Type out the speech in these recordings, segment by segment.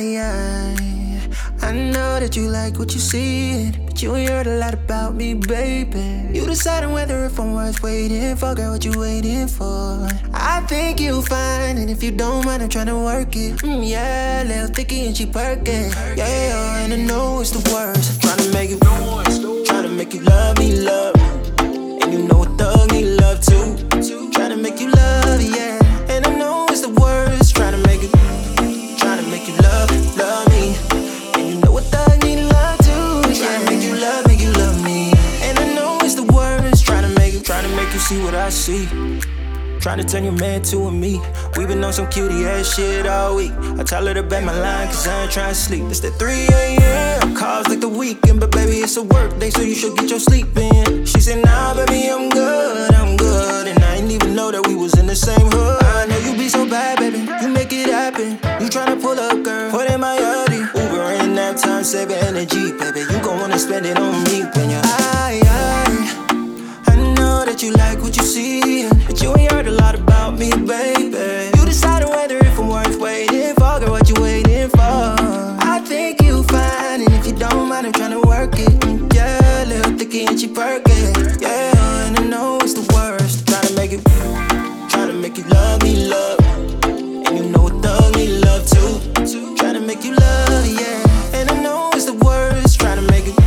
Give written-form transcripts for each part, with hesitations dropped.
I know that you like what you see, but you ain't heard a lot about me, baby. You deciding whether if I'm worth waiting for, girl, what you waiting for? I think you'll find, and if you don't mind, I'm tryna work it. Yeah, little thicky and she perkin'. Yeah, and I know it's the worst. Tryna make you love me, love. And you know a thug need love too. Tryna make you love, yeah. And I know it's the worst. Tryna make you love me. And you know a thug need love too. Tryna make you love me. And I know it's the worst. Tryna make you see what I see. Tryna turn your man to a me. We been on some cutie ass shit all week. I tell her to bet my line, cause I ain't tryna sleep. It's the 3 a.m. calls like the weekend, but baby, it's a work day, so you should get your sleep in. She said, nah, baby, I'm good. And I ain't even know that we was in the same hood. I know you be so bad, baby, you make it happen. You tryna pull up, girl, put in my yardie. Uber in that time, saving energy, baby. You gon' wanna spend it on me when you're I know that you like what you see, but you ain't heard a lot about me, baby. You decided whether if I'm worth waiting for, girl, what you waiting for? I think you'll find, and if you don't mind, I'm tryna work it. Yeah, little thicky and she perkin'. Yeah, and I know it's the worst. Tryna make you love me, love. And you know a thug need love too. Tryna make you love, yeah. And I know it's the worst. Tryna make you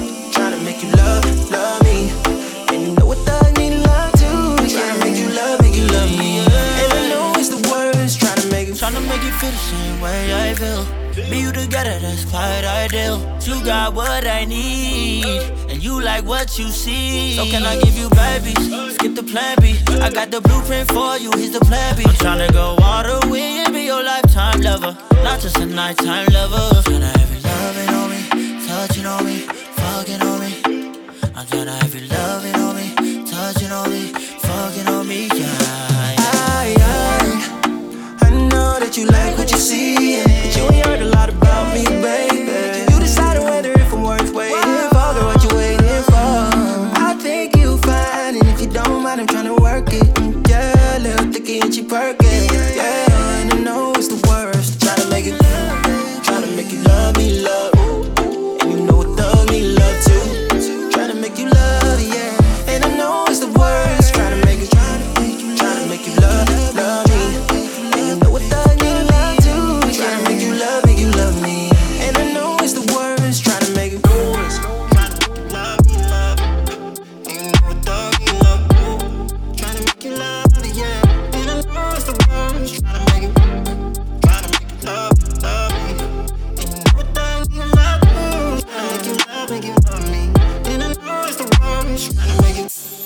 love me. And you know a thug need love too. Tryna make you love me. And I know it's the worst. Tryna make you feel the same way I feel. Me, you together, that's quite ideal. You got what I need, and you like what you see. So can I give you babies? Skip the plan B. I got the blueprint for you, here's the plan B. I'm tryna go all the way and be your lifetime lover, not just a nighttime lover. Tryna have you loving on me, touching on me, fucking on me. I'm tryna have you loving on me, touching on me, fucking on me, yeah. I know that you like what you see, but you ain't heard a lot about me, baby. You decided whether if I'm worth waiting for, girl, what you waiting for? I think you'll find, and if you don't mind, I'm tryna work it. Yeah, little thicky and she perkin'. Yeah, and I know it's the worst. Tryna make you love me, love. And you know a thug need love too. Tryna make you love, yeah. And I know it's the worst. Tryna make you love me. And you know a thug need love too. Tryna make you love me. And I know it's the worst. Tryna make you love me, love. And you know a thug need love too. Tryna make you love, yeah. And I know it's the worst. Tryna make you love me. And you know a thug need love too. Tryna make you love me. And I know it's the worst. Tryna make you